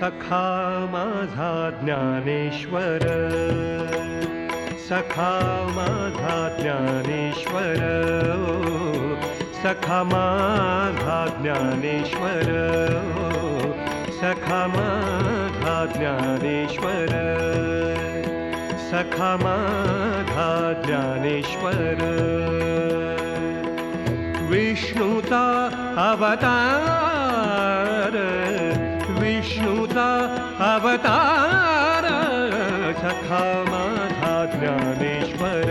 सखा माझा ज्ञानेश्वर, सखा माझा ज्ञानेश्वर, सखा माझा ज्ञानेश्वर, सखा माझा ज्ञानेश्वर, सखा माझा ज्ञानेश्वर. विष्णूचा अवतार, विष्णूचा अवतार, सखा माझा ज्ञानेश्वर,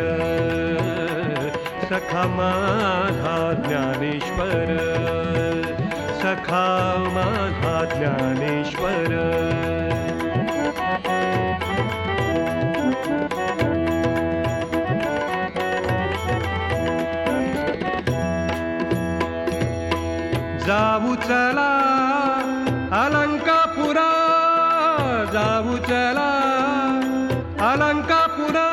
सखा माझा ज्ञानेश्वर, सखा माझा ज्ञानेश्वर. जाऊ चला अलंकापुरा, जाऊ चला अलंकापुरा,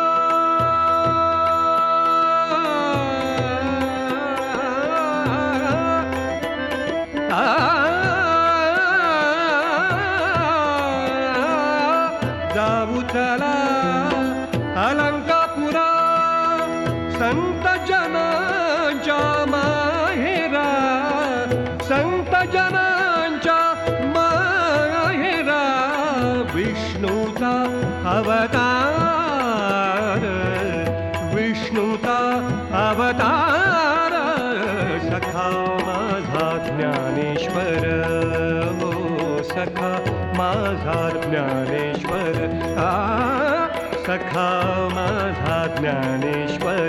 जाऊ चला अलंकापुरा. संत जनांच्या माहेरा, संत जनांच्या माहेरा, विष्णूचा अवतार, विष्णूचा अवतार, सखा माझा ज्ञानेश्वर, हो सखा माझा ज्ञानेश्वर, सखा माझा ज्ञानेश्वर.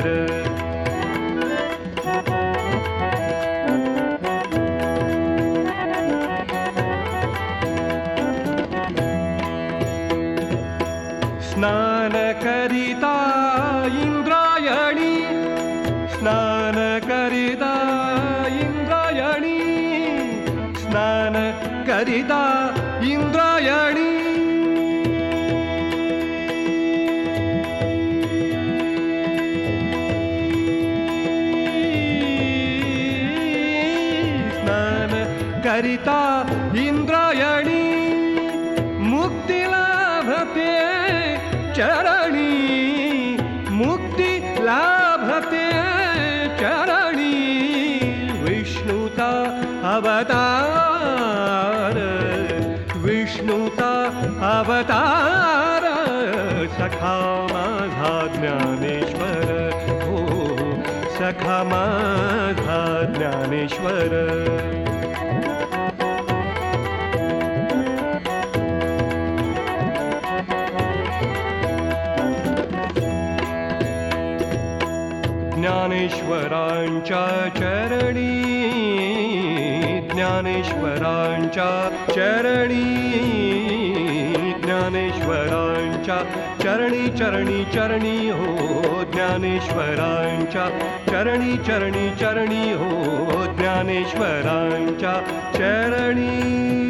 स्नान करिता इंद्रायणी, स्नान करिता इंद्रायणी, स्नान करिता इंद्रायणी. स्नान करिता इंद्रायणी, मुक्ती लाभते चरणी, मुक्ती लाभते चरणी. विष्णूचा अवतार, विष्णूचा अवतार, सखा माझा ज्ञानेश्वर, हो सखा माझा ज्ञानेश्वर. ज्ञानेश्वरांच्या चरणी, ज्ञानेश्वरांच्या चरणी, ज्ञानेश्वरांच्या चरणी चरणी चरणी, हो ज्ञानेश्वरांच्या चरणी चरणी चरणी, हो ज्ञानेश्वरांच्या चरणी.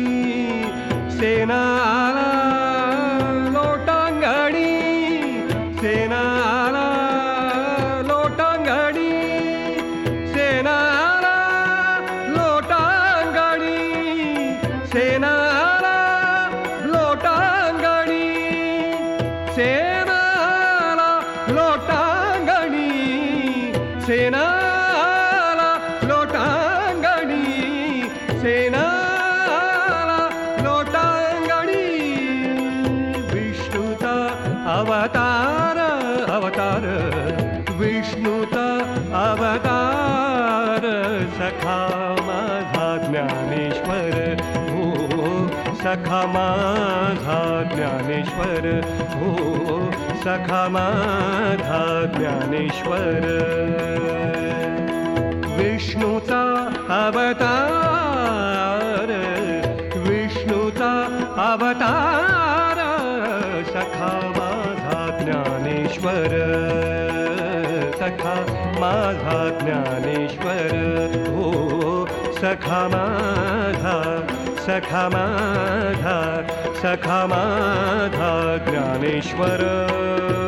सेना आला लोटांगणी, सेना आला लोटांगणी, सेना आला लोटांगणी, सेना आला लोटांगणी, सेना आला लोटांगणी, सेना आला लोटांगणी, सेना आला लोटांगणी. विष्णूचा अवतार, अवतार, विष्णूचा अवतार, सखा माझा ज्ञानेश्वर, हो सखा माझा ज्ञानेश्वर, हो सखा माझा ज्ञानेश्वर. विष्णूचा अवतार, विष्णूचा अवतार, सखा माझा ज्ञानेश्वर, सखा माझा ज्ञानेश्वर, हो सखा माझा, सखा माझा, सखा माझा ज्ञानेश्वर.